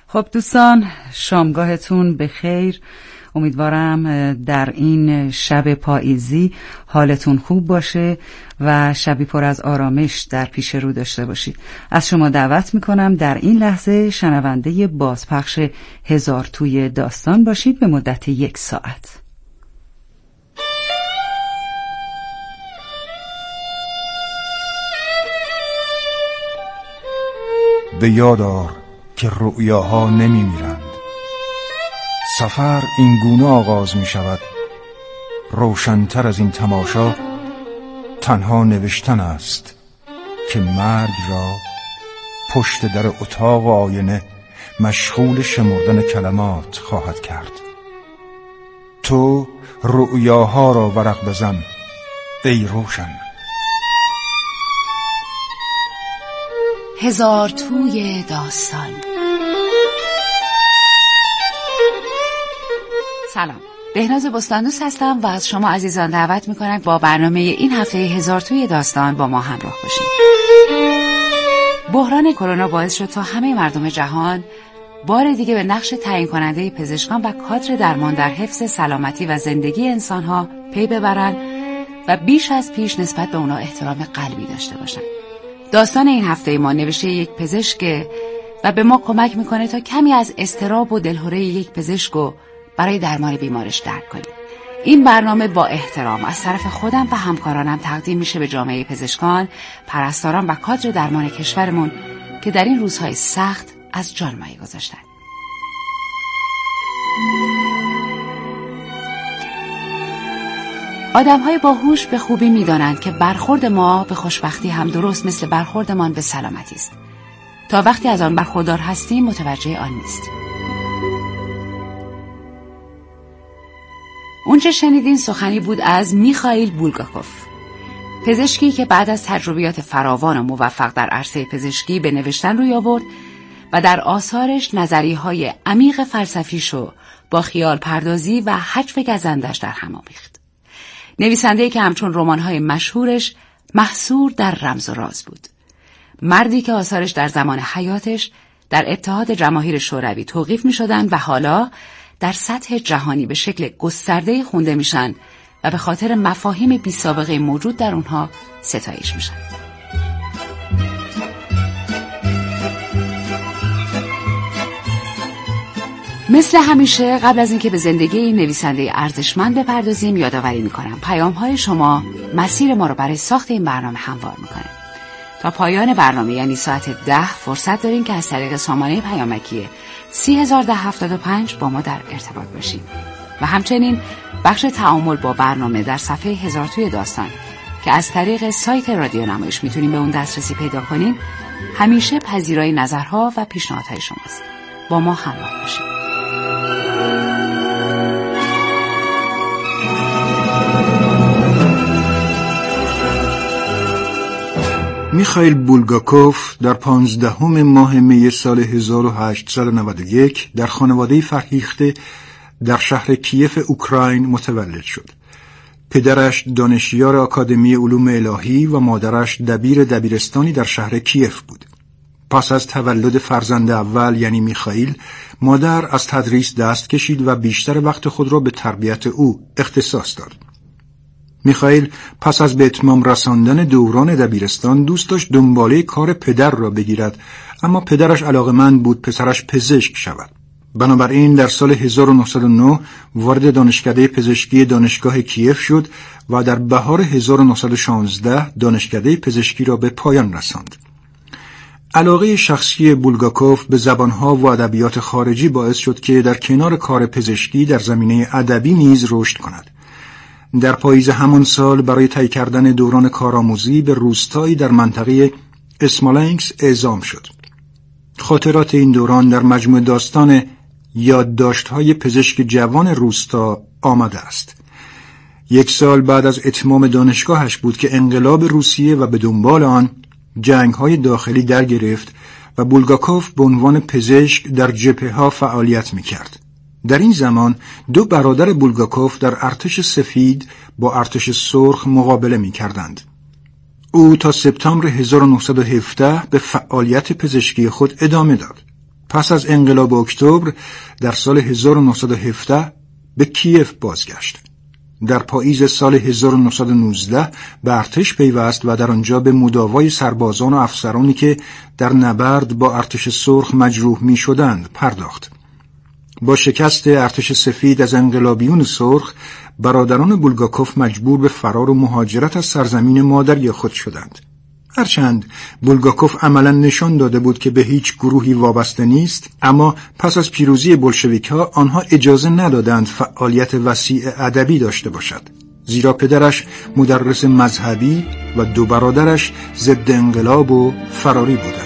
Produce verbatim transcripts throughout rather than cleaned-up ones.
خب دوستان، شامگاهتون به خیر. امیدوارم در این شب پاییزی حالتون خوب باشه و شبی پر از آرامش در پیش رو داشته باشید. از شما دعوت میکنم در این لحظه شنونده بازپخش هزار توی داستان باشید به مدت یک ساعت. به یاد آر که رؤیاها نمی میرند. سفر این گونه آغاز می شود. روشن‌تر از این تماشا تنها نوشتن است که مرگ را پشت در اتاق و آینه مشغول شمردن کلمات خواهد کرد. تو رؤیاها را ورق بزن ای روشن. هزار توی داستان. سلام، بهناز بستاندوست هستم و از شما عزیزان دعوت میکنم با برنامه این هفته هزار توی داستان با ما همراه باشید. بحران کرونا باعث شد تا همه مردم جهان بار دیگه به نقش تعیین کننده پزشکان و کادر درمان در حفظ سلامتی و زندگی انسانها پی ببرن و بیش از پیش نسبت به اونا احترام قلبی داشته باشن. داستان این هفته ما نوشته یک پزشک و به ما کمک میکنه تا کمی از اضطراب و دلهره یک پزشکو برای درمان بیمارش درک کنیم. این برنامه با احترام از طرف خودم و همکارانم تقدیم میشه به جامعه پزشکان، پرستاران و کادر درمان کشورمون که در این روزهای سخت از جان مایه گذاشتن. آدم‌های باهوش به خوبی می‌دانند که برخورد ما به خوشبختی هم درست مثل برخوردمان به سلامتی است. تا وقتی از آن برخوردار هستیم متوجه آن نیستیم. اونچه شنیدین سخنی بود از میخائیل بولگاکوف، پزشکی که بعد از تجربیات فراوان و موفق در عرصه پزشکی به نوشتن روی آورد و در آثارش نظریه‌های عمیق فلسفیشو با خیال پردازی و هجو گزندش در هم آمیخت. نویسنده‌ای که همچون رمان‌های مشهورش محصور در رمز و راز بود. مردی که آثارش در زمان حیاتش در اتحاد جماهیر شوروی توقیف می‌شدند و حالا در سطح جهانی به شکل گسترده خونده میشن و به خاطر مفاهیم بی سابقه موجود در اونها ستایش میشن. مثل همیشه قبل از اینکه به زندگی این نویسنده ارزشمند بپردازیم یادآوری میکنم پیام‌های شما مسیر ما رو برای ساخت این برنامه هموار میکنه. تا پایان برنامه یعنی ساعت ده فرصت دارین که از طریق سامانه پیامکی سی هزار ده هفتاد و پنج با ما در ارتباط باشید و همچنین بخش تعامل با برنامه در صفحه هزار توی داستان که از طریق سایت رادیو نمایش میتونیم به اون دسترسی پیدا کنیم همیشه پذیرای نظرها و پیشنهادهای شماست. با ما همراه باشید. میخائیل بولگاکوف در پانزدهم ماه می سال هزار و هشتصد و نود و یک در خانواده فرهیخته در شهر کیف اوکراین متولد شد. پدرش دانشیار آکادمی علوم الهی و مادرش دبیر دبیرستانی در شهر کیف بود. پس از تولد فرزند اول یعنی میخائیل، مادر از تدریس دست کشید و بیشتر وقت خود را به تربیت او اختصاص داد. میخائیل پس از به اتمام رساندن دوران دبیرستان دوست داشت دنباله کار پدر را بگیرد، اما پدرش علاقه‌مند بود پسرش پزشک شود. بنابراین در سال هزار و نهصد و نه وارد دانشکده پزشکی دانشگاه کیف شد و در بهار هزار و نهصد و شانزده دانشکده پزشکی را به پایان رساند. علاقه شخصی بولگاکوف به زبانها و ادبیات خارجی باعث شد که در کنار کار پزشکی در زمینه ادبی نیز رشد کند. در پاییز همان سال برای طی کردن دوران کارآموزی به روستایی در منطقه اسمالنسک اعزام شد. خاطرات این دوران در مجموع داستان یادداشت‌های پزشک جوان روستا آمده است. یک سال بعد از اتمام دانشگاهش بود که انقلاب روسیه و به دنبال آن جنگ‌های داخلی در گرفت و بولگاکوف به عنوان پزشک در جبهه‌ها فعالیت می‌کرد. در این زمان دو برادر بولگاکوف در ارتش سفید با ارتش سرخ مقابله می‌کردند. او تا سپتامبر هزار و نهصد و هفده به فعالیت پزشکی خود ادامه داد. پس از انقلاب اکتبر در سال هزار و نهصد و هفده به کیف بازگشت. در پاییز سال هزار و نهصد و نوزده به ارتش پیوست و در آنجا به مداوای سربازان و افسرانی که در نبرد با ارتش سرخ مجروح می شدند پرداخت. با شکست ارتش سفید از انقلابیون سرخ، برادران بولگاکوف مجبور به فرار و مهاجرت از سرزمین مادری خود شدند. هرچند بولگاکوف عملاً نشان داده بود که به هیچ گروهی وابسته نیست، اما پس از پیروزی بولشویک‌ها آنها اجازه ندادند فعالیت وسیع ادبی داشته باشد، زیرا پدرش مدرس مذهبی و دو برادرش ضد انقلاب و فراری بودند.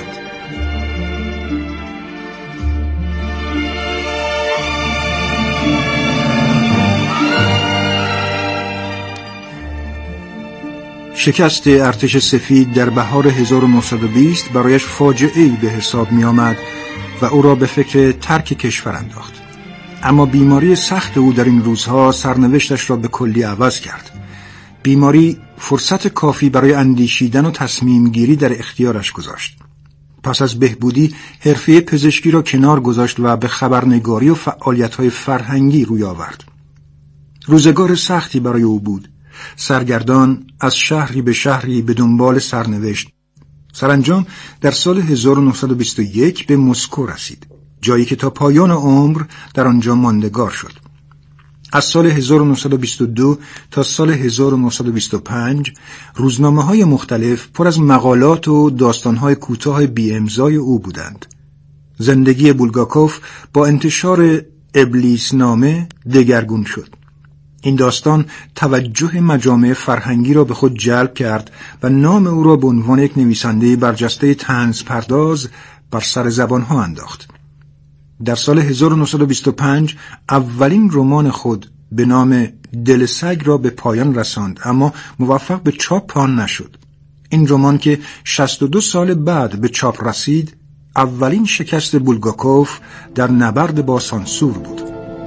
شکست ارتش سفید در بهار هزار و نهصد و بیست برایش فاجعه‌ای به حساب می آمد و او را به فکر ترک کشور انداخت. اما بیماری سخت او در این روزها سرنوشتش را به کلی عوض کرد. بیماری فرصت کافی برای اندیشیدن و تصمیم گیری در اختیارش گذاشت. پس از بهبودی حرفه پزشکی را کنار گذاشت و به خبرنگاری و فعالیت‌های فرهنگی روی آورد. روزگار سختی برای او بود. سرگردان از شهری به شهری به دنبال سرنوشت. سرانجام در سال هزار و نهصد و بیست و یک به مسکو رسید، جایی که تا پایان عمر در آنجا ماندگار شد. از سال هزار و نهصد و بیست و دو تا سال هزار و نهصد و بیست و پنج روزنامه‌های مختلف پر از مقالات و داستان‌های کوتاه بی امضای او بودند. زندگی بولگاکوف با انتشار ابلیس نامه دگرگون شد. این داستان توجه مجامع فرهنگی را به خود جلب کرد و نام او را به عنوان یک نویسنده برجسته طنز پرداز بر سر زبانها انداخت. در سال هزار و نهصد و بیست و پنج اولین رمان خود به نام دل سگ را به پایان رساند، اما موفق به چاپ آن نشد. این رمان که شصت و دو سال بعد به چاپ رسید، اولین شکست بولگاکوف در نبرد با سانسور بود.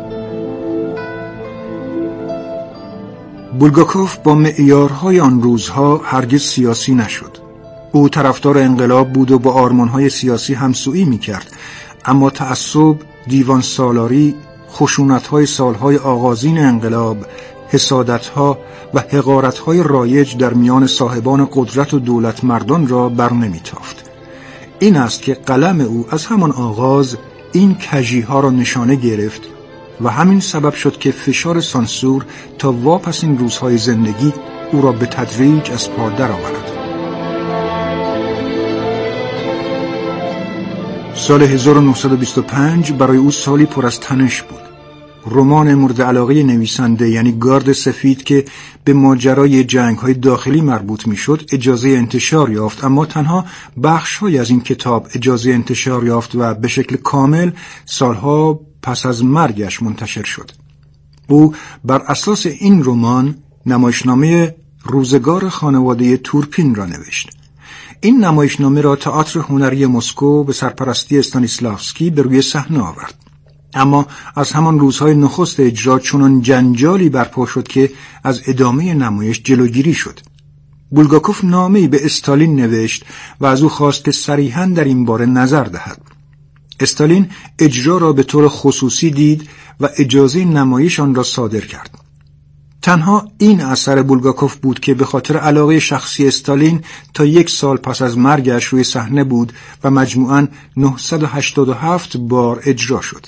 بولگاکوف با معیارهای آن روزها هرگز سیاسی نشد. او طرفدار انقلاب بود و با آرمانهای سیاسی همسویی می‌کرد، اما تعصب، دیوان سالاری، خشونت‌های سالهای آغازین انقلاب، حسادت‌ها و حقارت‌های رایج در میان صاحبان قدرت و دولت مردان را بر نمی‌تافت. این است که قلم او از همان آغاز این کژی‌ها را نشانه گرفت و همین سبب شد که فشار سانسور تا واپس این روزهای زندگی او را به تدریج از پا درآورد. سال هزار و نهصد و بیست و پنج برای او سالی پر از تنش بود. رمان مورد علاقه نویسنده یعنی گارد سفید که به ماجرای جنگ‌های داخلی مربوط می‌شد اجازه انتشار یافت، اما تنها بخش‌هایی از این کتاب اجازه انتشار یافت و به شکل کامل سالها پس از مرگش منتشر شد. او بر اساس این رمان نمایشنامه روزگار خانواده تورپین را نوشت. این نمایشنامه را تئاتر هنری مسکو به سرپرستی استانیسلافسکی به روی صحنه آورد. اما از همان روزهای نخست اجرا چنان جنجالی برپا شد که از ادامه نمایش جلوگیری شد. بولگاکوف نامه‌ای به استالین نوشت و از او خواست که صریحاً در این باره نظر دهد. استالین اجرا را به طور خصوصی دید و اجازه نمایش آن را صادر کرد. تنها این اثر بولگاکوف بود که به خاطر علاقه شخصی استالین تا یک سال پس از مرگش روی صحنه بود و مجموعاً نهصد و هشتاد و هفت بار اجرا شد.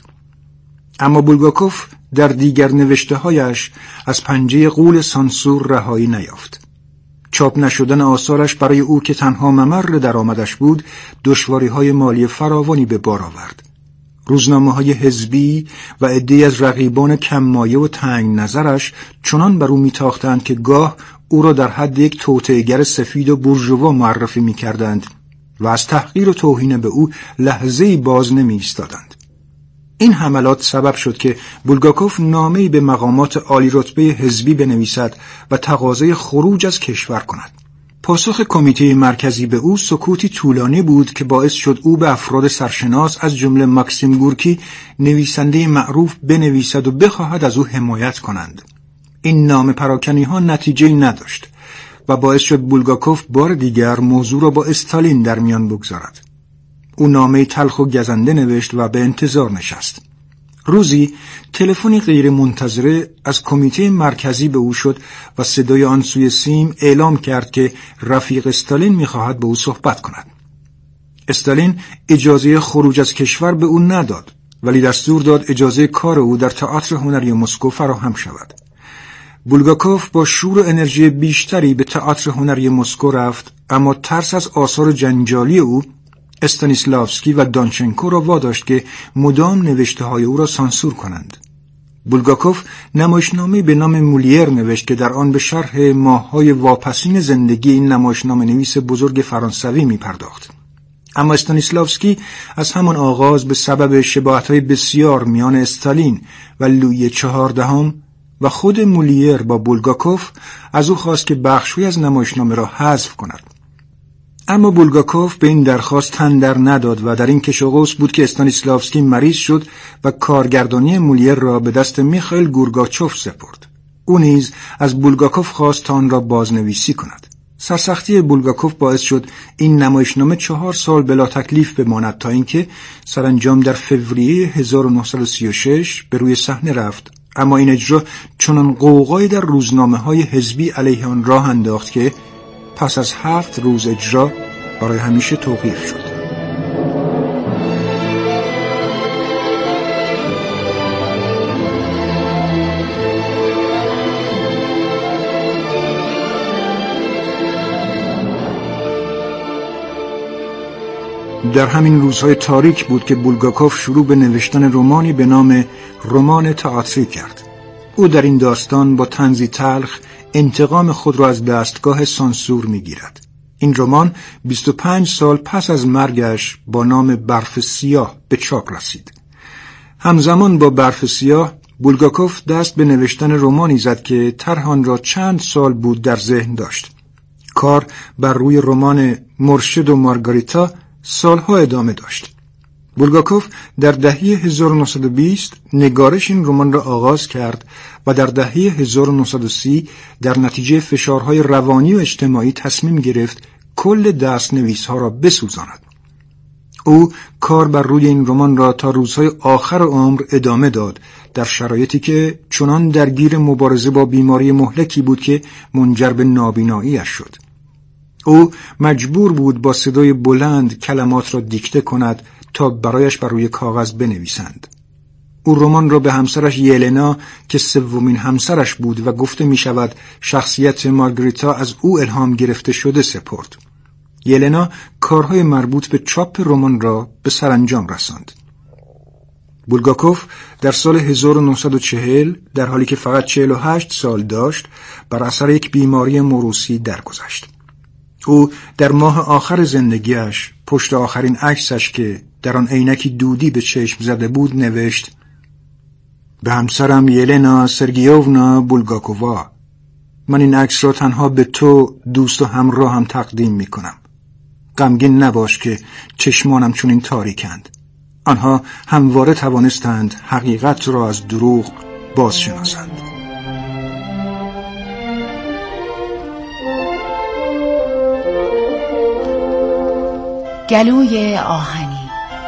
اما بولگاکوف در دیگر نوشته‌هایش از پنجه غول سانسور رهایی نیافت. چاپ نشدن آثارش برای او که تنها ممر درآمدش بود، دشواری‌های مالی فراوانی به بار آورد. روزنامه‌های حزبی و عده‌ای از رقیبان کم مایه و تنگ نظرش چنان بر او می‌تاختند که گاه او را در حد یک توطئه‌گر سفید و بورژوا معرفی می‌کردند و از تحقیر و توهین به او لحظه‌ای باز نمی‌ایستادند. این حملات سبب شد که بولگاکوف نامه‌ای به مقامات عالی رتبه حزبی بنویسد و تقاضای خروج از کشور کند. پاسخ کمیته مرکزی به او سکوتی طولانی بود که باعث شد او به افراد سرشناس از جمله ماکسیم گورکی نویسنده معروف بنویسد و بخواهد از او حمایت کنند. این نامه پراکنی ها نتیجه‌ای نداشت و باعث شد بولگاکوف بار دیگر موضوع را با استالین در میان بگذارد. او نامه تلخ و گزنده نوشت و به انتظار نشست. روزی تلفنی غیر منتظره از کمیته مرکزی به او شد و صدای آن سوی سیم اعلام کرد که رفیق استالین می‌خواهد با او صحبت کند. استالین اجازه خروج از کشور به او نداد، ولی دستور داد اجازه کار او در تئاتر هنری مسکو فراهم شود. بولگاکوف با شور و انرژی بیشتری به تئاتر هنری مسکو رفت، اما ترس از آثار جنجالی او استانیسلاوسکی و دانچنکو را واداشت که مدام نوشته‌های او را سانسور کنند. بولگاکوف نمایشنامه‌ای به نام مولیر نوشت که در آن به شرح ماه‌های واپسین زندگی این نمایشنامه‌نویس بزرگ فرانسوی می‌پرداخت. اما استانیسلاوسکی از همان آغاز به سبب شباهت‌های بسیار میان استالین و لویی چهاردهم و خود مولیر با بولگاکوف از او خواست که بخشی از نمایشنامه را حذف کند. اما بولگاکوف به این درخواست تن در نداد و در این کش و قوس بود که استانیسلاوسکی مریض شد و کارگردانی مولیر را به دست میخائیل گورگاچوف سپرد. او نیز از بولگاکوف خواست تا آن را بازنویسی کند. سرسختی بولگاکوف باعث شد این نمایشنامه چهار سال بلا تکلیف بماند تا اینکه سرانجام در فوریه هزار و نهصد و سی و شش به روی صحنه رفت. اما این اجرا چنان غوغایی در روزنامه‌های حزبی علیه آن راه انداخت که پس از هفت روز اجرا برای همیشه توقیف شد. در همین روزهای تاریک بود که بولگاکوف شروع به نوشتن رمانی به نام رمان تئاتری کرد. او در این داستان با طنزی تلخ انتقام خود را از دستگاه سانسور می‌گیرد. این رمان بیست و پنج سال پس از مرگش با نام برف سیاه به چاپ رسید. همزمان با برف سیاه بولگاکوف دست به نوشتن رمانی زد که طرح آن را چند سال بود در ذهن داشت. کار بر روی رمان مرشد و مارگاریتا سالها ادامه داشت. بولگاکوف در دهه هزار و نهصد و بیست نگارش این رمان را آغاز کرد و در دهه هزار و نهصد و سی در نتیجه فشارهای روانی و اجتماعی تصمیم گرفت کل دست‌نویس‌ها را بسوزاند. او کار بر روی این رمان را تا روزهای آخر عمر ادامه داد، در شرایطی که چنان درگیر مبارزه با بیماری مهلکی بود که منجر به نابینایی‌اش شد. او مجبور بود با صدای بلند کلمات را دیکته کند تا برایش بر روی کاغذ بنویسند. او رمان را به همسرش یلنا که سومین همسرش بود و گفته می شود شخصیت مارگریتا از او الهام گرفته شده سپرد. یلنا کارهای مربوط به چاپ رمان را به سرانجام رساند. بولگاکوف در سال هزار و نهصد و چهل در حالی که فقط چهل و هشت سال داشت بر اثر یک بیماری موروثی درگذشت. او در ماه آخر زندگیش پشت آخرین عکسش که در آن عینکی دودی به چشم زده بود نوشت: به همسرم یلنا سرگیوونا بولگاکووا، من این عکس را تنها به تو دوست و همراهم تقدیم می کنم. غمگین نباش که چشمانم چون تاریکند. آنها همواره توانستند حقیقت را از دروغ بازشناسند. گلوی آهنی.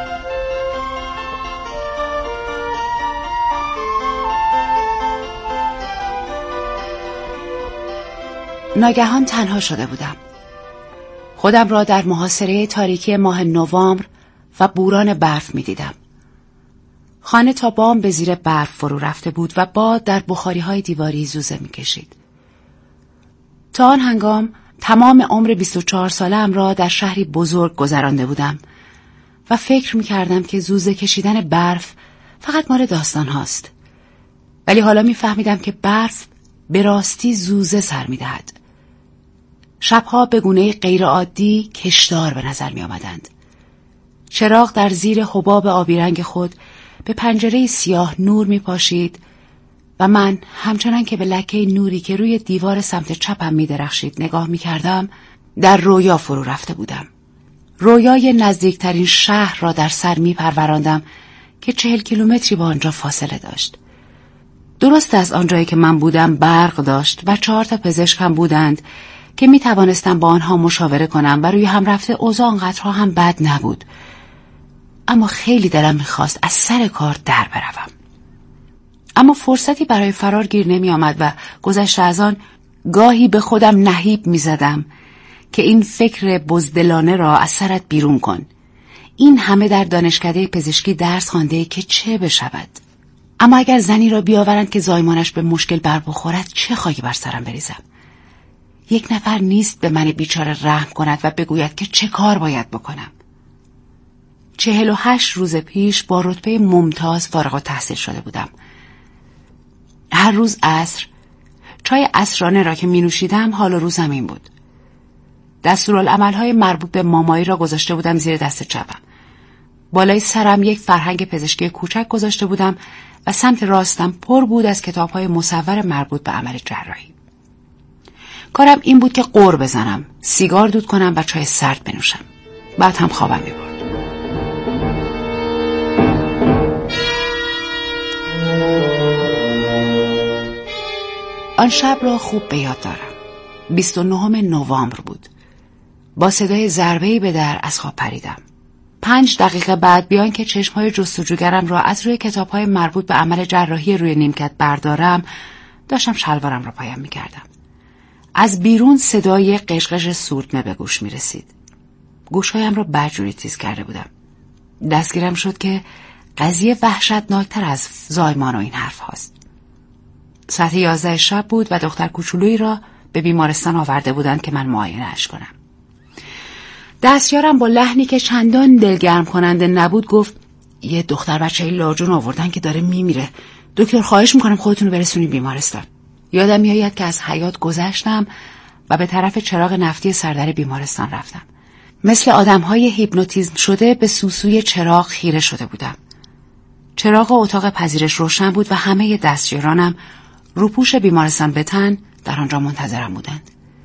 ناگهان تنها شده بودم. خودم را در محاصره تاریکی ماه نوامبر و بوران برف می دیدم. خانه تا بام به زیر برف فرو رفته بود و باد در بخاری های دیواری زوزه می کشید. تا آن هنگام تمام عمر بیست و چهار ساله‌ام را در شهری بزرگ گذرانده بودم و فکر می کردم که زوزه کشیدن برف فقط مال داستان هاست. ولی حالا می فهمیدم که برف به راستی زوزه سر می دهد. شبها به گونه غیر عادی کشدار به نظر می آمدند. چراغ در زیر حباب آبی رنگ خود به پنجره سیاه نور می پاشید و من همچنان که به لکه نوری که روی دیوار سمت چپم می درخشید نگاه می کردم در رویا فرو رفته بودم. رویای نزدیکترین شهر را در سر می پروراندم که چهل کیلومتری با آنجا فاصله داشت. درست از آنجایی که من بودم برق داشت و چهار تا پزشک هم بودند که می توانستم با آنها مشاوره کنم و روی هم رفته اوضاع آنقدرها هم بد نبود. اما خیلی دلم میخواست از سر کار در بروم. اما فرصتی برای فرار گیر نمی آمد و گذشته از آن گاهی به خودم نهیب می زدم که این فکر بزدلانه را از سرت بیرون کن. این همه در دانشکده پزشکی درس خوانده که چه بشود؟ اما اگر زنی را بیاورند که زایمانش به مشکل بر بخورد، چه خاکی بر سرم بریزم؟ یک نفر نیست به من بیچاره رحم کند و بگوید که چه کار باید بکنم. چهل و هشت روز پیش با رتبه ممتاز فارغ التحصیل شده بودم. هر روز عصر چای عصرانه را که می نوشیدم حال و روزم این بود. دستورالعمل‌های مربوط به مامایی را گذاشته بودم زیر دست چپم. بالای سرم یک فرهنگ پزشکی کوچک گذاشته بودم و سمت راستم پر بود از کتاب‌های مصور مربوط به عمل جراحی. کارم این بود که قُر بزنم، سیگار دود کنم و چای سرد بنوشم. بعد هم خوابم می‌برد. آن شب را خوب به یاد دارم. بیست و نهم نوامبر بود. با صدای ضربه‌ای به در از خواب پریدم. پنج دقیقه بعد بیان که چشم‌های جستجوگرم را از روی کتاب‌های مربوط به عمل جراحی روی نیمکت بردارم، داشتم شلوارم را پایم می‌کردم. از بیرون صدای قشقش سورتمه به گوش می‌رسید. گوش‌هایم را بدجوری تیز کرده بودم. دستگیرم شد که قضیه وحشتناکتر از زایمان و این حرف هاست. ساعت یازده شب بود و دختر کوچولویی را به بیمارستان آورده بودند که من معاینه‌اش کنم. دستیارم با لحنی که چندان دلگرم کننده نبود گفت یه دختر بچه لاجون آوردن که داره میمیره. دکتر خواهش میکنم خودتون رو برسونی بیمارستان. یادم میآید که از حیاط گذشتم و به طرف چراغ نفتی سردر بیمارستان رفتم. مثل آدم‌های هیپنوتیزم شده به سوسوی چراغ خیره شده بودم. چراغ اتاق پذیرش روشن بود و همه دستیارانم روپوش بیمارستان به تن در آنجا منتظرم بودند.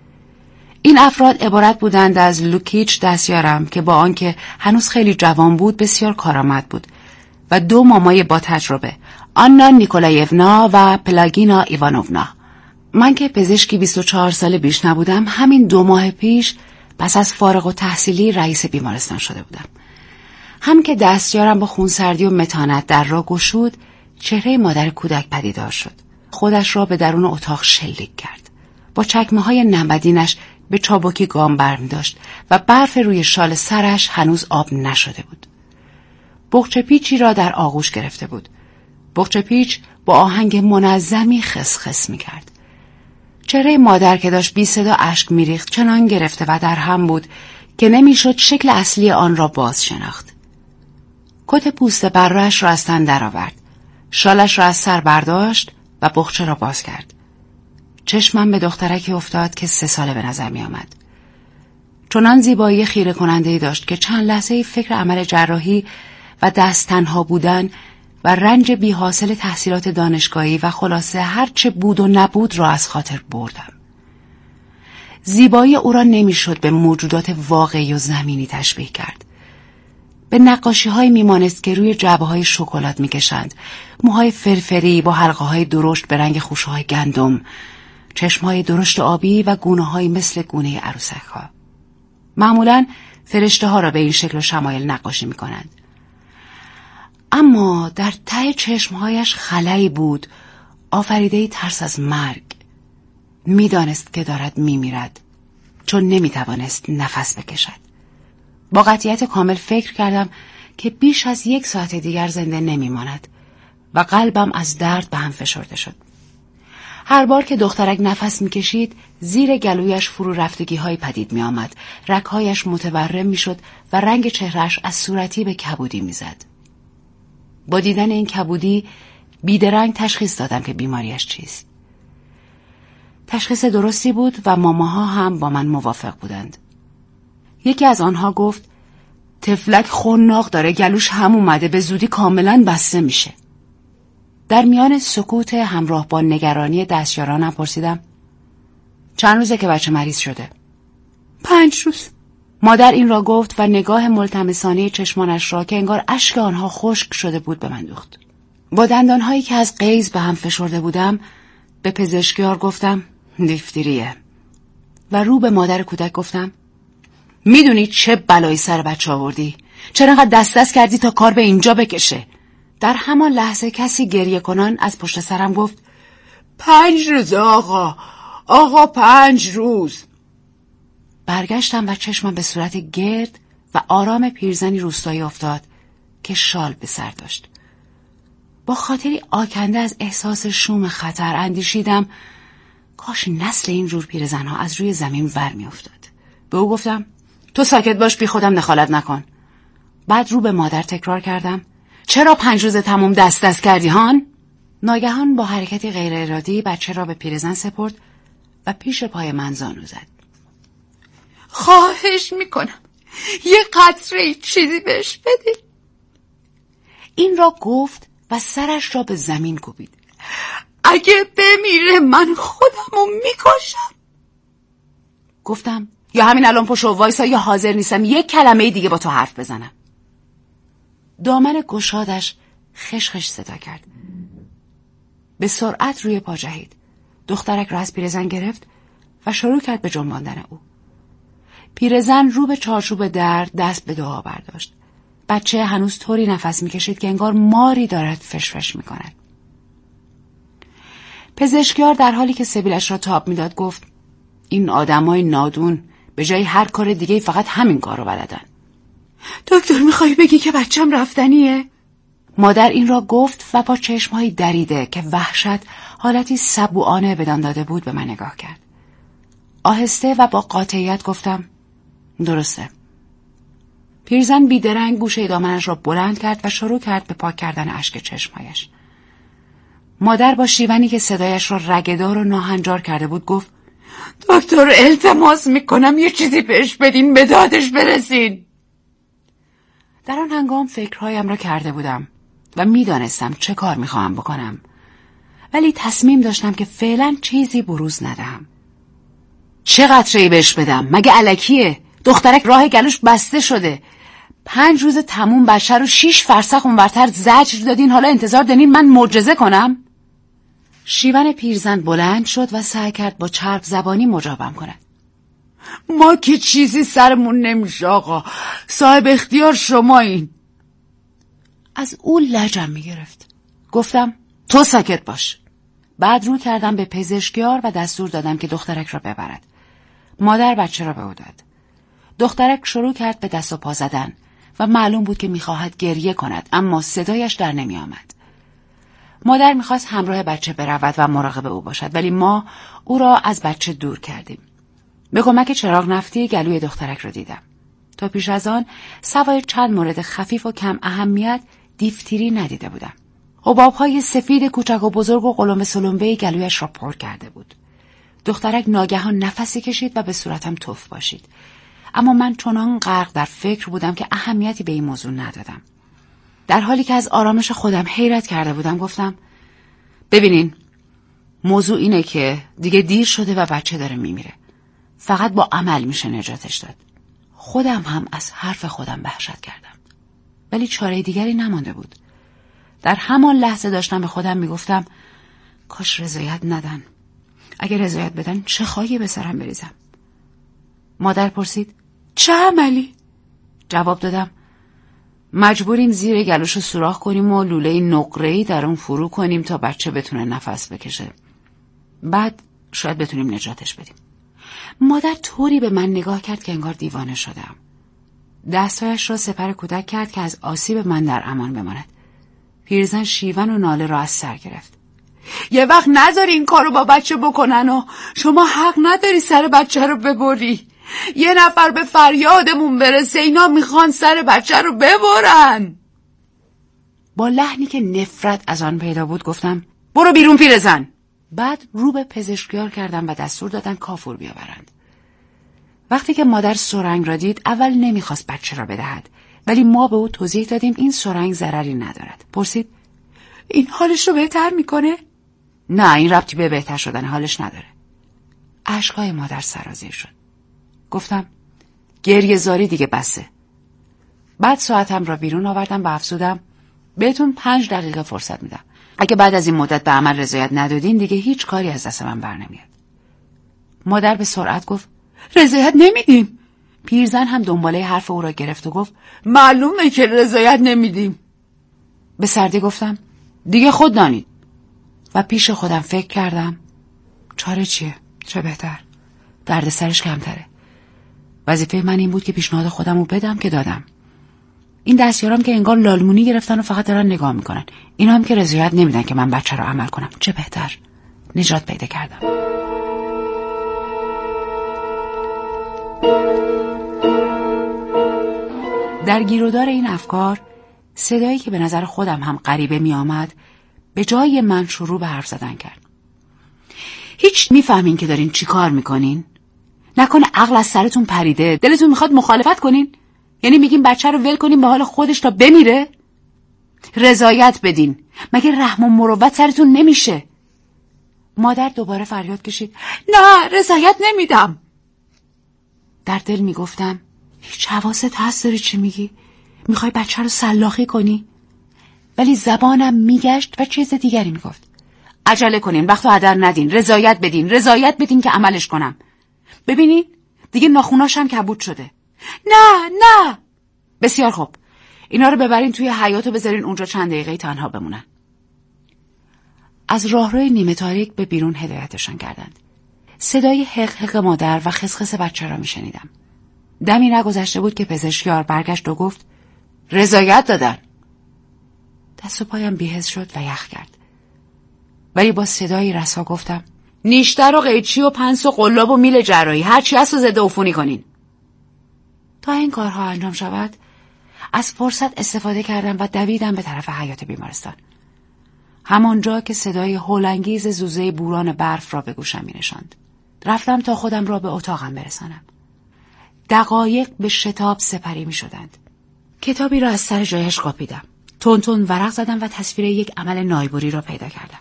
این افراد عبارت بودند از لوکیچ دستیارم که با آنکه هنوز خیلی جوان بود بسیار کارآمد بود و دو مامای با تجربه، آنا نیکولایونا و پلاگینا ایوانوونا. من که پزشکی بیست و چهار ساله بیش نبودم، همین دو ماه پیش پس از فارغ التحصیلی رئیس بیمارستان شده بودم. هم که دستیارم با خونسردی و متانت در را گشود، چهره مادر کودک پدیدار شد. خودش را به درون اتاق شلیک کرد. با چکمه های نمدینش به چابکی گام برمی داشت و برف روی شال سرش هنوز آب نشده بود. بغچه پیچی را در آغوش گرفته بود. بغچه پیچ با آهنگ منظمی خس خس می کرد. چهره مادر که داشت بی صدا اشک می ریخت چنان گرفته و در هم بود که نمی شد شکل اصلی آن را باز شناخت. کت پوست برایش را از تن درآورد. شالش را از سر برداشت و بغچه را باز کرد. چشمم به دخترکی افتاد که سه ساله به نظر می آمد. چنان زیبایی خیره کننده‌ای داشت که چند لحظه فکر عمل جراحی و دست تنها بودن و رنج بی حاصل تحصیلات دانشگاهی و خلاصه هر چه بود و نبود را از خاطر بردم. زیبایی او را نمیشد به موجودات واقعی و زمینی تشبیه کرد. به نقاشی های میمانست که روی جعبه های شکلات میکشند، موهای فرفری با حلقه های درشت به رنگ خوشه های گندم، چشم های درشت آبی و گونه های مثل گونه عروسک ها. معمولاً فرشته ها را به این شکل و شمایل نقاشی میکنند. اما در ته چشمهایش خلایی بود، آفریده ترس از مرگ. میدانست که دارد میمیرد، چون نمیتوانست نفس بکشد. با قطعیت کامل فکر کردم که بیش از یک ساعت دیگر زنده نمیماند و قلبم از درد به هم فشرده شد. هر بار که دخترک نفس میکشید، زیر گلویش فرو رفتگی های پدید می آمد، رگهایش متورم میشد و رنگ چهرهش از صورتی به کبودی میزد. با دیدن این کبودی بیدرنگ تشخیص دادم که بیماریش چیست. تشخیص درستی بود و ماماها هم با من موافق بودند. یکی از آنها گفت تفلک خناق داره، گلوش هم اومده، به زودی کاملا بسته میشه. در میان سکوت همراه با نگرانی دستیارانم پرسیدم چند روزه که بچه مریض شده؟ پنج روز. مادر این را گفت و نگاه ملتمسانه چشمانش را که انگار اشک آنها خشک شده بود به من دوخت. با دندانهایی که از غیظ به هم فشرده بودم به پزشکیار گفتم دیفتریه و رو به مادر کودک گفتم میدونی چه بلایی سر بچه آوردی؟ چرا انقدر دست دست کردی تا کار به اینجا بکشه؟ در همان لحظه کسی گریه کنان از پشت سرم گفت پنج روز آقا، آقا پنج روز. برگشتم و چشمم به صورت گرد و آرام پیرزنی روستایی افتاد که شال به سر داشت. با خاطری آکنده از احساس شوم خطر اندیشیدم کاش نسل این جور پیرزنها از روی زمین ور می افتاد. به او گفتم تو ساکت باش، بی خودم دخالت نکن. بعد رو به مادر تکرار کردم چرا پنج روز تموم دست دست کردی هان؟ ناگهان با حرکتی غیر ارادی بچه را به پیرزن سپرد و پیش پای من زانو زد. خواهش میکنم یه قطره چیزی بهش بده. این را گفت و سرش را به زمین کوبید. اگه بمیره من خودمو میکشم. گفتم یا همین الان پشو وایسا یا حاضر نیستم یک کلمه دیگه با تو حرف بزنم. دامن گشادش خشخش صدا کرد. به سرعت روی پا جهید. دخترک را از پیرزن گرفت و شروع کرد به جنباندن او. پیرزن رو به چارچوب در دست به دعا برداشت. بچه هنوز طوری نفس میکشید که انگار ماری دارد فشفش میکند. پزشکیار در حالی که سبیلش را تاب میداد گفت این آدمای نادون به جای هر کار دیگه فقط همین کار رو بلدن. دکتر میخوای بگی که بچم رفتنیه؟ مادر این را گفت و با چشمهایی دریده که وحشت حالتی سبوعانه بدان داده بود به من نگاه کرد. آهسته و با قاطعیت گفتم درسته. پیرزن بیدرنگ گوشه دامنش را بلند کرد و شروع کرد به پاک کردن اشک چشمهایش. مادر با شیونی که صدایش را رگه‌دار و ناهنجار کرده بود گفت دکتر التماس میکنم یه چیزی بهش بدین، به دادش برسین. در آن هنگام فکرهایم را کرده بودم و میدانستم چه کار میخواهم بکنم، ولی تصمیم داشتم که فعلا چیزی بروز ندهم. چه قطره‌ای بهش بدم؟ مگه الکیه؟ دخترک راه گلوش بسته شده. پنج روز تموم بچه رو شیش فرسخ اونورتر زجر دادین، حالا انتظار دارین من معجزه کنم؟ شیون پیرزن بلند شد و سعی کرد با چرب زبانی مجابم کند. ما که چیزی سرمون نمیشه آقا، صاحب اختیار شمایین. از او لجم میگرفت. گفتم تو ساکت باش. بعد رو کردم به پزشکیار و دستور دادم که دخترک را ببرد. مادر بچه را به او داد. دخترک شروع کرد به دست و پا زدن و معلوم بود که میخواهد گریه کند، اما صدایش در نمی آمد. مادر میخواست همراه بچه برود و مراقب او باشد، ولی ما او را از بچه دور کردیم. به کمک چراغ نفتی گلوی دخترک را دیدم. تا پیش از آن سوای چند مورد خفیف و کم اهمیت دیفتری ندیده بودم. حباب‌های سفید کوچک و بزرگ و قلمبه سلمبه گلویش را پر کرده بود. دخترک ناگهان نفسی کشید و به صورتم تف باشید. اما من چنان غرق در فکر بودم که اهمیتی به این موضوع ندادم. در حالی که از آرامش خودم حیرت کرده بودم گفتم ببینین، موضوع اینه که دیگه دیر شده و بچه داره میمیره. فقط با عمل میشه نجاتش داد. خودم هم از حرف خودم وحشت کردم، ولی چاره دیگری نمانده بود. در همان لحظه داشتم به خودم میگفتم کاش رضایت ندن. اگه رضایت بدن چه خواهی به سرم بریزم. مادر پرسید چه عملی؟ جواب دادم مجبوریم زیر گلوشو سوراخ کنیم و لوله نقره‌ای در اون فرو کنیم تا بچه بتونه نفس بکشه. بعد شاید بتونیم نجاتش بدیم. مادر طوری به من نگاه کرد که انگار دیوانه شدم. دستایش را سپر کودک کرد که از آسیب من در امان بماند. پیرزن شیون و ناله را از سر گرفت. یه وقت نذاری این کارو با بچه بکنن و شما حق نداری سر بچه رو ببری. یه نفر به فریادمون برسه، اینا میخوان سر بچه رو ببرن. با لحنی که نفرت از آن پیدا بود گفتم برو بیرون پیرزن. بعد رو به پزشکیار کردم و دستور دادن کافور بیاورند. وقتی که مادر سرنگ را دید اول نمیخواست بچه را بدهد، ولی ما به او توضیح دادیم این سرنگ ضرری ندارد. پرسید این حالش رو بهتر میکنه؟ نه، این ربطی به بهتر شدن حالش نداره. اشکای مادر سرازیر شد. گفتم گریه زاری دیگه بسه. بعد ساعتم را بیرون آوردم و افزودم بهتون پنج دقیقه فرصت میدم. اگه بعد از این مدت به عمل رضایت ندادین دیگه هیچ کاری از دست من بر نمیاد. مادر به سرعت گفت رضایت نمیدیم. پیرزن هم دنباله حرف او را گرفت و گفت معلومه که رضایت نمیدیم. به سردی گفتم دیگه خود دانید. و پیش خودم فکر کردم چاره چیه؟ چه بهتر، درد سرش کمتره. وظیفه من این بود که پیشنهاد خودم رو بدم که دادم. این دستیارام که انگار لالمونی گرفتن و فقط دارن نگاه میکنن، اینا هم که رضایت نمیدن که من بچه رو عمل کنم. چه بهتر، نجات پیدا کردم. در گیرودار این افکار، صدایی که به نظر خودم هم غریبه می آمد به جای من شروع به حرف زدن کرد. هیچ میفهمین که دارین چی کار میکنین؟ نکنه عقل از سرتون پریده، دلتون میخواد مخالفت کنین؟ یعنی میگین بچه رو ول کنین به حال خودش تا بمیره؟ رضایت بدین، مگه رحم و مروت سرتون نمیشه؟ مادر دوباره فریاد کشید نه رضایت نمیدم. در دل میگفتم هیچ حواست هست داری چی میگی؟ میخوای بچه رو سلاخی کنی؟ ولی زبانم میگشت و چیز دیگری میگفت. عجله کنین، وقتو هدر ندین، رضایت بدین، رضایت بدین که عملش کنم. ببینین دیگه ناخوناشم کبود شده. نه نه. بسیار خوب، اینا رو ببرین توی حیاط و بذارین اونجا چند دقیقه تنها بمونن. از راهروی نیمه تاریک به بیرون هدایتشان کردند. صدای حق حق مادر و خسخس بچه را میشنیدم. دمی نگذشته بود که پزشکیار برگشت و گفت رضایت دادن. دست و پایم بی‌حس شد و یخ کرد. ولی با صدای رسا گفتم نیشتر و قیچی و پنس و قلاب و میل جراحی هر چی هست و ضد عفونی کنین. تا این کارها انجام شود از فرصت استفاده کردم و دویدم به طرف حیاط بیمارستان. همانجا که صدای هولانگیز زوزه بوران برف را به گوشم می‌نشاند. رفتم تا خودم را به اتاقم برسانم. دقایق به شتاب سپری می‌شدند. کتابی را از سر جایش قاپیدم. تون تون ورق زدم و تصویر یک عمل نایبری را پیدا کردم.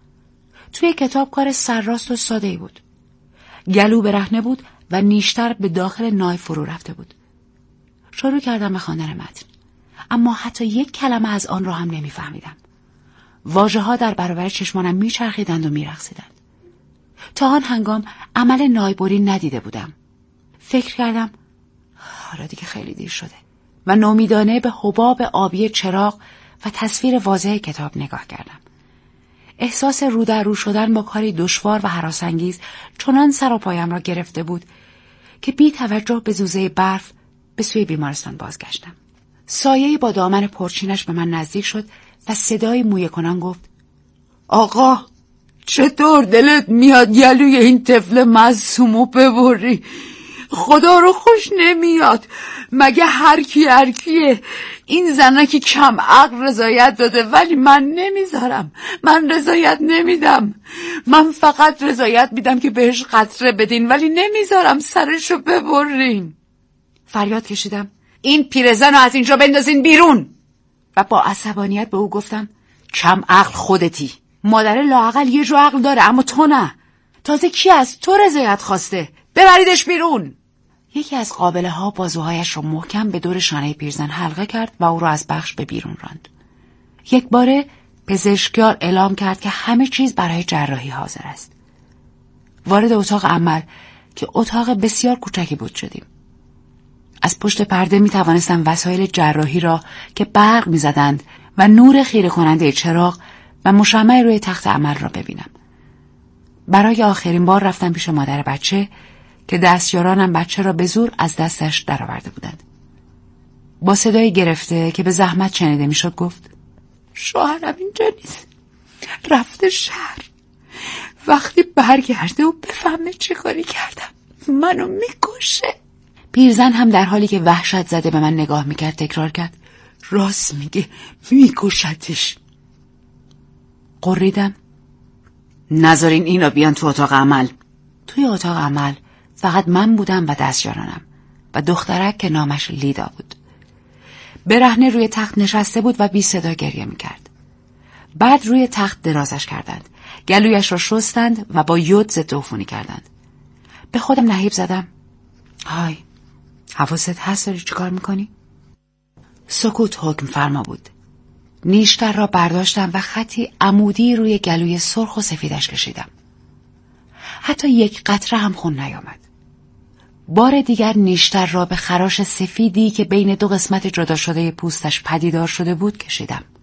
توی کتاب کار سرراست و ساده‌ای بود. گلو برهنه بود و نیشتر به داخل نای فرو رفته بود. شروع کردم به خواندن متن، اما حتی یک کلمه از آن را هم نمی‌فهمیدم. واژه‌ها در برابر چشمانم میچرخیدند و میرقصیدند. تا آن هنگام عمل نایبری ندیده بودم. فکر کردم حالا دیگه خیلی دیر شده و نومیدانه به حباب آبی چراغ و تصویر واضح کتاب نگاه کردم. احساس رو در رو شدن با کاری دشوار و هراس‌انگیز چنان سر و پایم را گرفته بود که بی توجه به زوزه برف به سوی بیمارستان بازگشتم. سایه‌ای با دامن پرچینش به من نزدیک شد و صدای مویه کنان گفت آقا چطور دلت میاد گلوی این طفل معصومو ببری؟ خدا رو خوش نمیاد. مگه هر کی هر کیه؟ این زنکی کم عقل رضایت داده ولی من نمیذارم. من رضایت نمیدم. من فقط رضایت میدم که بهش قطره بدین ولی نمیذارم سرشو ببرین. فریاد کشیدم این پیرزن رو از اینجا بندازین بیرون. و با عصبانیت به او گفتم کم عقل خودتی. مادر لااقل یه جو عقل داره اما تو نه. تازه کی از تو رضایت خواسته؟ ببریدش بیرون. یکی از قابله ها بازوهایش رو محکم به دور شانه پیرزن حلقه کرد و او را از بخش به بیرون راند. یک باره پزشکیار اعلام کرد که همه چیز برای جراحی حاضر است. وارد اتاق عمل که اتاق بسیار کوچکی بود شدیم. از پشت پرده می توانستم وسایل جراحی را که برق می زدند و نور خیره کننده چراغ و مشمع روی تخت عمل را ببینم. برای آخرین بار رفتم پیش مادر بچه که دستیارانم بچه را به زور از دستش درآورده بودند. با صدای گرفته که به زحمت شنیده می شد گفت شوهرم اینجا نیست، رفته شهر. وقتی برگرده و بفهمه چی کاری کردم منو میکشه. پیرزن هم در حالی که وحشت زده به من نگاه میکرد تکرار کرد راست میگه میکشتش. قریدم نذارین اینا بیان تو اتاق عمل. توی اتاق عمل فقط من بودم و دستیارانم و دخترک که نامش لیدا بود. برهنه روی تخت نشسته بود و بی صدا گریه میکرد. بعد روی تخت درازش کردند، گلویش را شستند و با یود ضد عفونی کردند. به خودم نهیب زدم های حواست هست داری چی کار میکنی؟ سکوت حکم فرما بود. نیشتر را برداشتم و خطی عمودی روی گلوی سرخ و سفیدش کشیدم. حتی یک قطره هم خون نیامد. بار دیگر نیشتر را به خراش سفیدی که بین دو قسمت جدا شده پوستش پدیدار شده بود کشیدم.